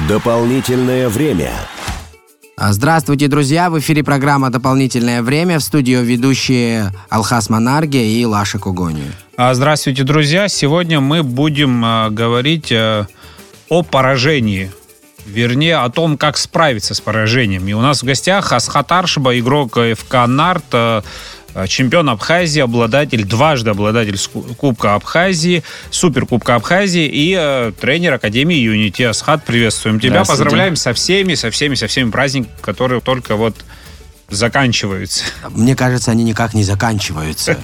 Дополнительное время. Здравствуйте, друзья! В эфире программа «Дополнительное время». В студии ведущие Алхас Манарге и Лаша Кугони. Здравствуйте, друзья! Сегодня мы будем говорить о поражении. Вернее, о том, как справиться с поражением. И у нас в гостях Асхат Аршба, игрок ФК «Нарт», чемпион Абхазии, дважды обладатель Кубка Абхазии, Суперкубка Абхазии и тренер Академии Юнити. Асхат, приветствуем тебя. Поздравляем со всеми праздниками, которые только вот заканчиваются. Мне кажется, они никак не заканчиваются.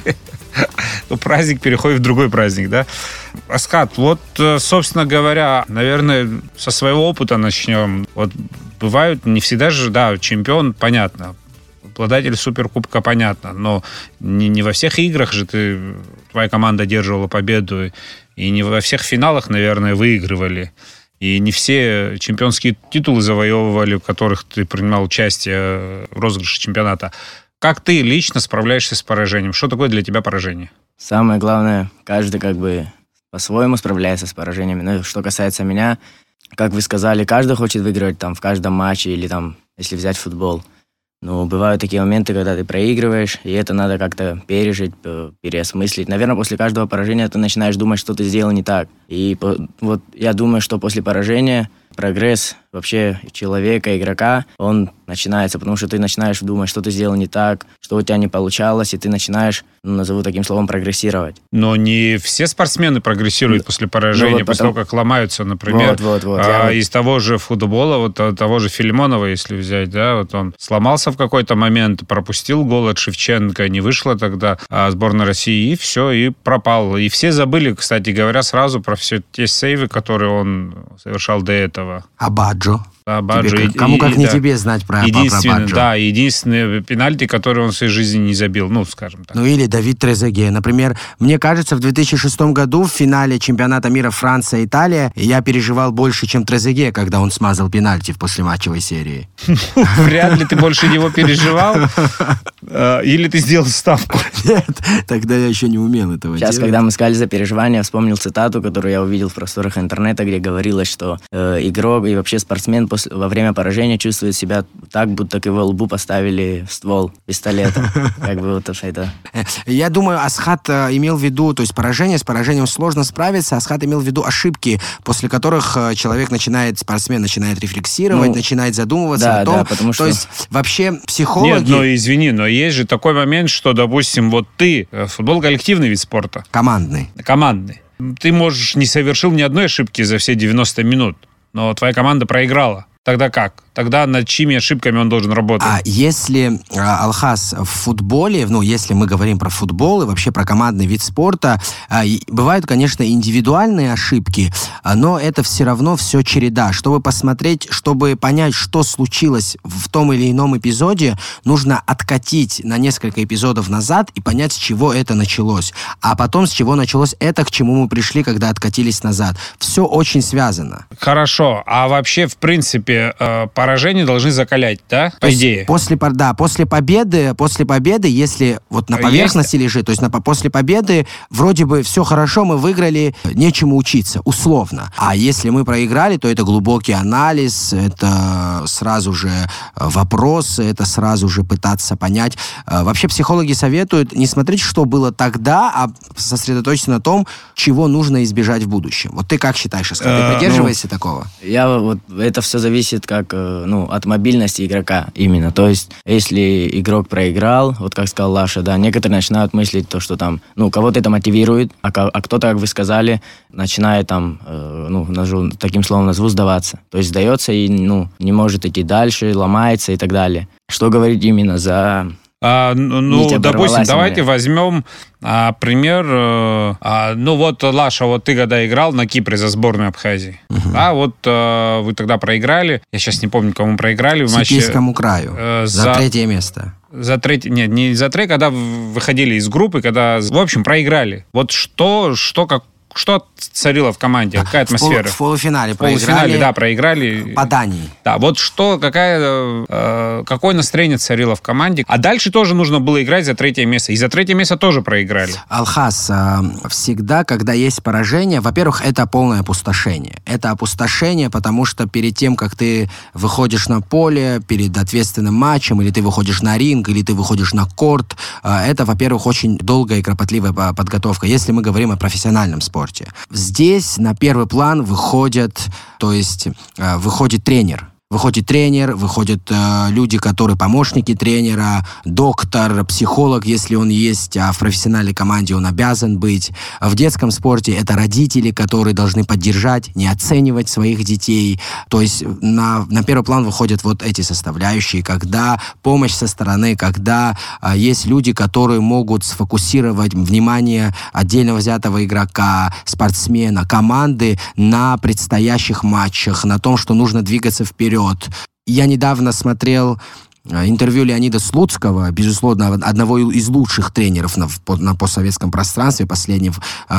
Праздник переходит в другой праздник, да? Асхат, вот, собственно говоря, наверное, со своего опыта начнем. Вот бывают не всегда же, да, чемпион, понятно, обладатель Суперкубка, понятно, но не во всех играх же твоя команда одерживала победу, и не во всех финалах, наверное, выигрывали. И не все чемпионские титулы завоевывали, в которых ты принимал участие в розыгрыше чемпионата. Как ты лично справляешься с поражением? Что такое для тебя поражение? Самое главное, каждый по-своему справляется с поражениями. Но что касается меня, как вы сказали, каждый хочет выигрывать в каждом матче или если взять футбол. Но бывают такие моменты, когда ты проигрываешь, и это надо как-то пережить, переосмыслить. Наверное, после каждого поражения ты начинаешь думать, что ты сделал не так. И вот я думаю, что после поражения прогресс вообще человека, игрока, он начинается, потому что ты начинаешь думать, что ты сделал не так, что у тебя не получалось, и ты начинаешь, назову таким словом, прогрессировать. Но не все спортсмены прогрессируют после поражения, после того, как ломаются, например. Из того же футбола, того же Филимонова, если взять, да, вот он сломался в какой-то момент, пропустил гол от Шевченко, не вышло тогда сборная России, и все, и пропал. И все забыли, кстати говоря, сразу про все те сейвы, которые он совершал до этого. Баджо. Кому как не тебе знать про Баджо. Да, единственный пенальти, который он в своей жизни не забил, скажем так. Или Давид Трезеге. Например, мне кажется, в 2006 году в финале чемпионата мира Франция-Италия я переживал больше, чем Трезеге, когда он смазал пенальти в послематчевой серии. Вряд ли ты больше него переживал? Или ты сделал ставку? Нет, тогда я еще не умел этого делать. Сейчас, когда мы сказали за переживания, я вспомнил цитату, которую я увидел в просторах интернета, где говорилось, что игрок и вообще спортсмен во время поражения чувствует себя так, будто к его лбу поставили ствол пистолета. Я думаю, Асхат имел в виду, то есть с поражением сложно справиться. Асхат имел в виду ошибки, после которых спортсмен начинает рефлексировать, начинает задумываться о том. Да, потому что... То есть вообще психологи... Нет, извини, но есть же такой момент, что, допустим, футбол коллективный вид спорта. Командный. Ты, не совершил ни одной ошибки за все 90 минут, но твоя команда проиграла. Тогда как? Тогда над чьими ошибками он должен работать? Если, Алхас, в футболе, если мы говорим про футбол и вообще про командный вид спорта, бывают, конечно, индивидуальные ошибки, но это все равно все череда. Чтобы понять, что случилось в том или ином эпизоде, нужно откатить на несколько эпизодов назад и понять, с чего это началось. А потом, с чего началось это, к чему мы пришли, когда откатились назад. Все очень связано. Хорошо. А вообще, в принципе, поражения должны закалять, да? По идее. После победы, если на поверхности лежит, то есть после победы вроде бы все хорошо, мы выиграли, нечему учиться, условно. А если мы проиграли, то это глубокий анализ, это сразу же вопросы, это сразу же пытаться понять. Вообще психологи советуют не смотреть, что было тогда, а сосредоточиться на том, чего нужно избежать в будущем. Вот ты как считаешь, Аскар, ты придерживаешься такого? Это все зависит от мобильности игрока именно. То есть, если игрок проиграл, как сказал Лаша, некоторые начинают мыслить то, что кого-то это мотивирует, а кто-то, как вы сказали, начинает таким словом назову, сдаваться. То есть сдается и не может идти дальше, ломается и так далее. Что говорить именно за... допустим, давайте возьмем пример. Лаша, ты когда играл на Кипре за сборную Абхазии, вы тогда проиграли. Я сейчас не помню, кому проиграли. Сикийскому краю. За третье место. Не за третье, когда выходили из группы, когда, в общем, проиграли. Что что царило в команде? Какая атмосфера? В полуфинале проиграли. По Дании. Да, вот какое настроение царило в команде. А дальше тоже нужно было играть за 3 место. И за 3 место тоже проиграли. Алхас, всегда, когда есть поражение, во-первых, это полное опустошение. Это опустошение, потому что перед тем, как ты выходишь на поле, перед ответственным матчем, или ты выходишь на ринг, или ты выходишь на корт, это, во-первых, очень долгая и кропотливая подготовка, если мы говорим о профессиональном спорте. Здесь на первый план выходит тренер. Выходят люди, которые помощники тренера, доктор, психолог, если он есть, а в профессиональной команде он обязан быть. В детском спорте это родители, которые должны поддержать, не оценивать своих детей. То есть на первый план выходят вот эти составляющие, когда помощь со стороны, когда есть люди, которые могут сфокусировать внимание отдельно взятого игрока, спортсмена, команды на предстоящих матчах, на том, что нужно двигаться вперед. Я недавно смотрел интервью Леонида Слуцкого, безусловно, одного из лучших тренеров на постсоветском пространстве последних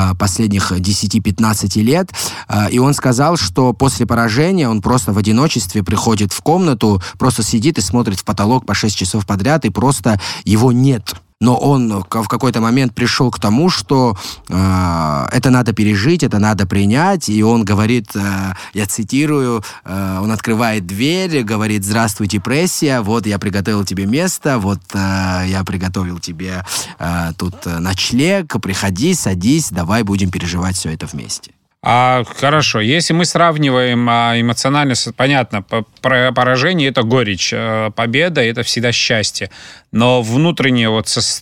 10-15 лет. И он сказал, что после поражения он просто в одиночестве приходит в комнату, просто сидит и смотрит в потолок по 6 часов подряд, и просто его нет. Но он в какой-то момент пришел к тому, что это надо пережить, это надо принять. И он говорит, я цитирую, он открывает дверь, говорит: «Здравствуй, депрессия, вот я приготовил тебе место, вот я приготовил тебе тут ночлег, приходи, садись, давай будем переживать все это вместе». Хорошо, если мы сравниваем эмоционально, понятно, поражение — это горечь, победа — это всегда счастье, но внутренняя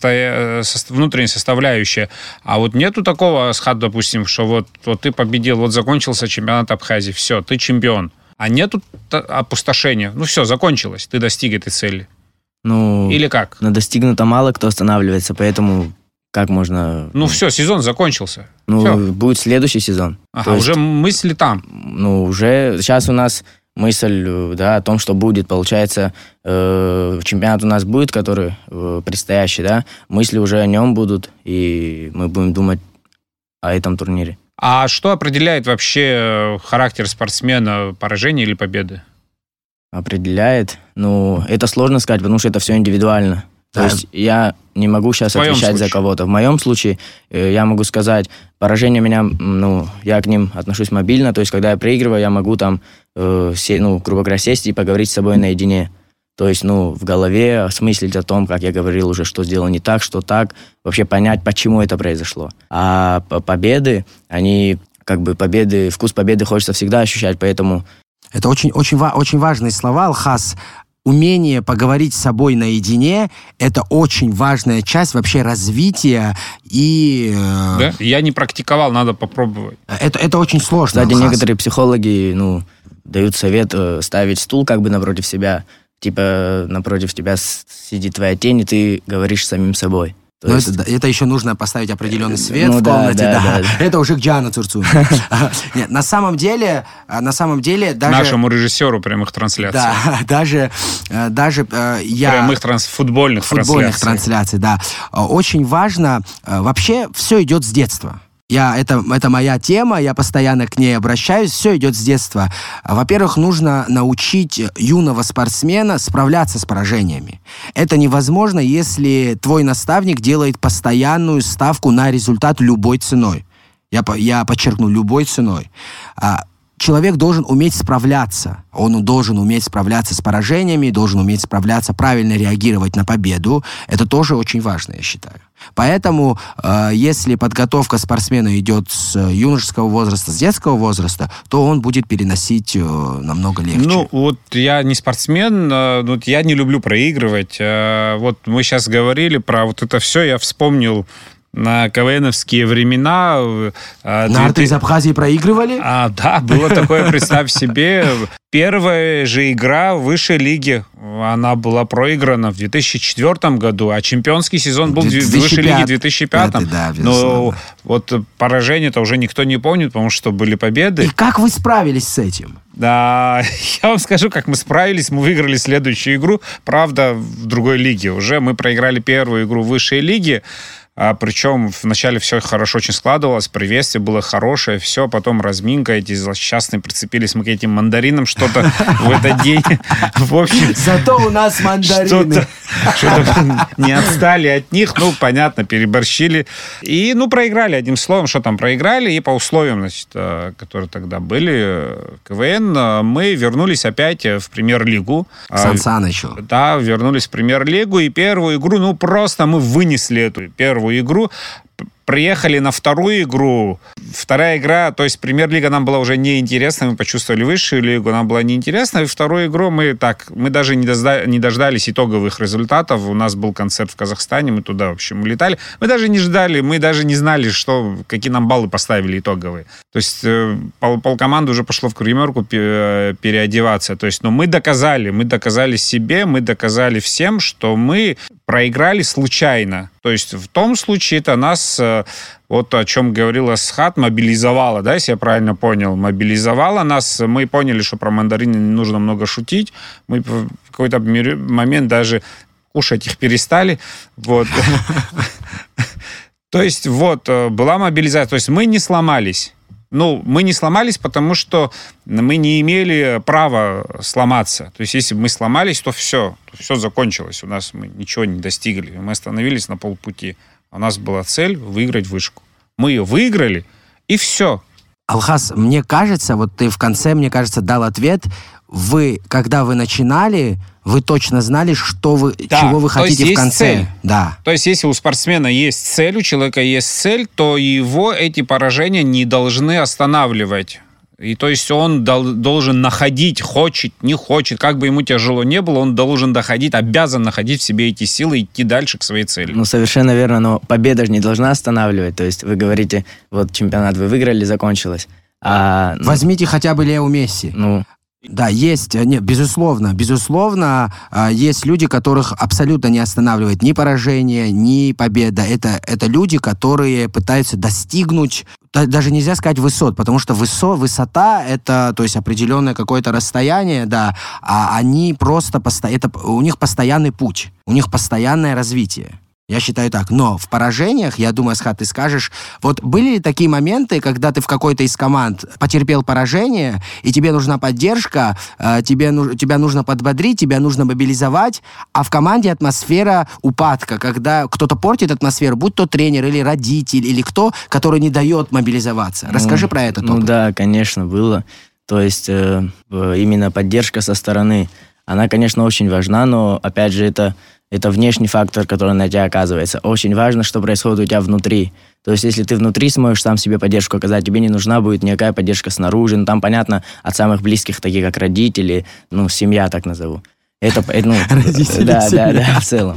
составляющая, а вот нету такого, Асхат, допустим, что вот ты победил, вот закончился чемпионат Абхазии, все, ты чемпион, а нету опустошения, все, закончилось, ты достиг этой цели. Или как? На достигнуто мало кто останавливается, поэтому... Как можно... все, сезон закончился. Все. Будет следующий сезон. Ага, уже мысли там. Уже сейчас у нас мысль, о том, что будет. Получается, чемпионат у нас будет, который предстоящий, мысли уже о нем будут, и мы будем думать о этом турнире. А что определяет вообще характер спортсмена, поражение или победы? Определяет? Это сложно сказать, потому что это все индивидуально. То есть я не могу сейчас отвечать за кого-то. В моем случае я могу сказать, поражение меня, я к ним отношусь мобильно, то есть когда я проигрываю, я могу там, грубо говоря, сесть и поговорить с собой наедине. То есть, в голове осмыслить о том, как я говорил уже, что сделал не так, что так, вообще понять, почему это произошло. А победы, вкус победы хочется всегда ощущать, поэтому... Это очень важные слова, Алхас. Умение поговорить с собой наедине – это очень важная часть вообще развития и... Да? Я не практиковал, надо попробовать. Это очень сложно, Кстати, Алхас. Некоторые психологи, дают совет ставить стул напротив себя. Типа напротив тебя сидит твоя тень, и ты говоришь с самим собой. Но это еще нужно поставить определенный свет в комнате. Да. Это уже к Джану Цурцуну. Нет, на самом деле даже... Нашему режиссеру прямых трансляций. Да, даже я... Прямых футбольных трансляций, да. Очень важно... Вообще все идет с детства. Это моя тема, я постоянно к ней обращаюсь, все идет с детства. Во-первых, нужно научить юного спортсмена справляться с поражениями. Это невозможно, если твой наставник делает постоянную ставку на результат любой ценой. Я подчеркну, любой ценой. Человек должен уметь справляться. Он должен уметь справляться с поражениями, должен уметь справляться, правильно реагировать на победу. Это тоже очень важно, я считаю. Поэтому, если подготовка спортсмена идет с юношеского возраста, с детского возраста, то он будет переносить намного легче. Я не спортсмен, я не люблю проигрывать. Мы сейчас говорили про это все, я вспомнил на КВНовские времена. Нарты из Абхазии проигрывали? Да, было такое, представь себе. Первая же игра в высшей лиге, она была проиграна в 2004 году, а чемпионский сезон был в высшей лиге в 2005. Да, но поражение-то уже никто не помнит, потому что были победы. И как вы справились с этим? Да, я вам скажу, как мы справились. Мы выиграли следующую игру, правда, в другой лиге. Уже мы проиграли первую игру в высшей лиге. Причем вначале все хорошо очень складывалось, приветствие было хорошее, все, потом разминка, эти злосчастные прицепились мы к этим мандаринам, что-то в этот день. В общем, зато у нас мандарины. Что-то не отстали от них, понятно, переборщили. И, проиграли, одним словом, что там проиграли, и по условиям, значит, которые тогда были, КВН, мы вернулись опять в премьер-лигу. Сан Санычу. Да, вернулись в премьер-лигу, и первую игру, просто мы вынесли эту первую игру, приехали на вторую игру. Вторая игра, то есть премьер-лига нам была уже неинтересна, мы почувствовали высшую лигу, нам была неинтересна. И вторую игру мы даже не дождались итоговых результатов. У нас был концерт в Казахстане, мы туда, в общем, улетали. Мы даже не ждали, мы даже не знали, какие нам баллы поставили итоговые. То есть полкоманды уже пошло в гримерку переодеваться. То есть, мы доказали себе, мы доказали всем, что мы проиграли случайно. То есть в том случае это нас, вот о чем говорил Асхат, мобилизовало, да, если я правильно понял, мобилизовало нас. Мы поняли, что про мандарины не нужно много шутить. Мы в какой-то момент даже кушать их перестали. Вот. То есть была мобилизация. То есть мы не сломались. Мы не сломались, потому что мы не имели права сломаться. То есть, если бы мы сломались, то все закончилось. У нас мы ничего не достигли. Мы остановились на полпути. У нас была цель выиграть вышку. Мы ее выиграли, и все. Алхас, мне кажется, ты в конце, дал ответ. Когда вы начинали, вы точно знали, чего вы хотите в конце. Цель. Да. То есть, если у спортсмена есть цель, у человека есть цель, то его эти поражения не должны останавливать. И то есть он должен находить, хочет, не хочет, как бы ему тяжело не было, он должен обязан находить в себе эти силы и идти дальше к своей цели. Совершенно верно, но победа же не должна останавливать. То есть вы говорите, чемпионат вы выиграли, закончилось. Возьмите хотя бы Лео Месси. Да, безусловно, есть люди, которых абсолютно не останавливает ни поражение, ни победа. Это люди, которые пытаются достигнуть, даже нельзя сказать высот, потому что высота это, то есть определенное какое-то расстояние, да, а они просто у них постоянный путь, у них постоянное развитие. Я считаю так. Но в поражениях, я думаю, Асхат, ты скажешь, были ли такие моменты, когда ты в какой-то из команд потерпел поражение, и тебе нужна поддержка, тебя нужно подбодрить, тебя нужно мобилизовать, а в команде атмосфера упадка, когда кто-то портит атмосферу, будь то тренер или родитель, или кто, который не дает мобилизоваться. Расскажи про этот опыт. Да, конечно, было. То есть именно поддержка со стороны, она, конечно, очень важна, но, опять же, это внешний фактор, который на тебя оказывается. Очень важно, что происходит у тебя внутри. То есть, если ты внутри сможешь сам себе поддержку оказать, тебе не нужна будет никакая поддержка снаружи. Там, понятно, от самых близких, таких как родители, семья, так назову. Родители, да, в целом.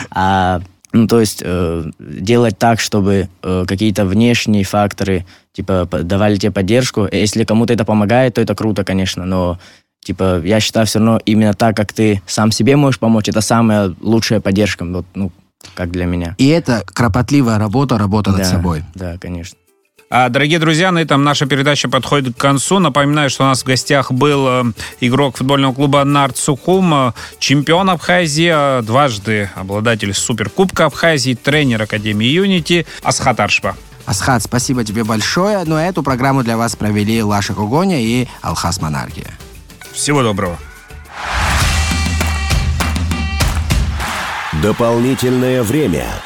То есть, делать так, чтобы какие-то внешние факторы, давали тебе поддержку. Если кому-то это помогает, то это круто, конечно, но я считаю, все равно именно так, как ты сам себе можешь помочь, это самая лучшая поддержка, как для меня. И это кропотливая работа над собой. Да, конечно. Дорогие друзья, на этом наша передача подходит к концу. Напоминаю, что у нас в гостях был игрок футбольного клуба Нарт Сухум, чемпион Абхазии, дважды обладатель Суперкубка Абхазии, тренер Академии Юнити Асхат Аршба. Асхат, спасибо тебе большое. Но эту программу для вас провели Лаша Когоня и Алхас Монархия. Всего доброго. Дополнительное время.